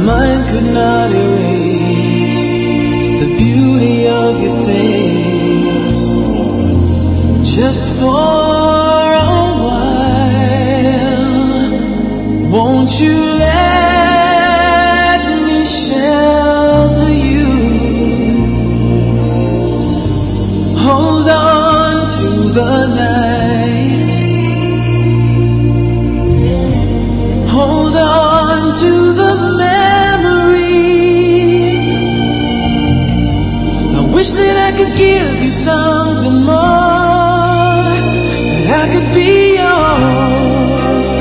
mind could not erase the beauty of your face. Just for a while, won't you let me shelter you? Hold on to the night. Hold on to the memories. I wish that I could give you something more, that I could be yours.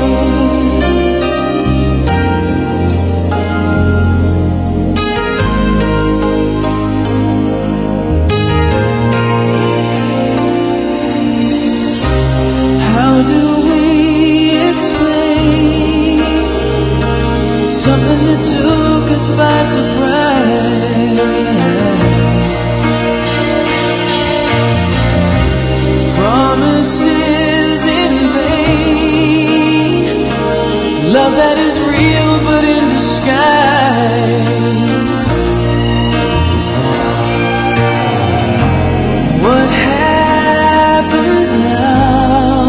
How do we explain something that took us by surprise? Promises in vain, love that is real but in disguise. What happens now?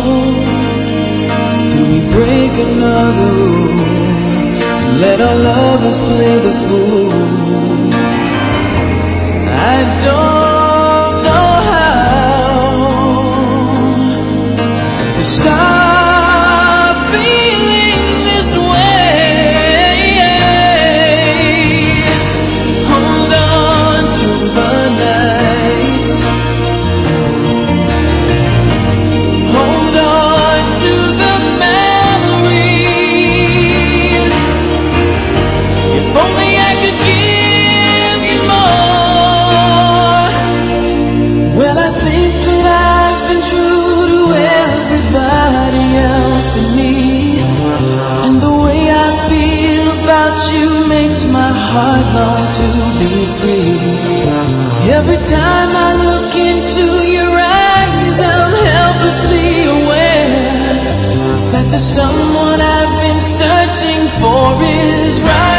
Do we break another rule? Let our lovers play the fool. I don't know how to stop feeling this way. Hold on to the night. Hold on to the memories. If only I could give you more. Well, I think that I've been true to everybody else but me, and the way I feel about you makes my heart long to be free. Every time I look into your eyes, I'm helplessly aware that the someone I've been searching for is right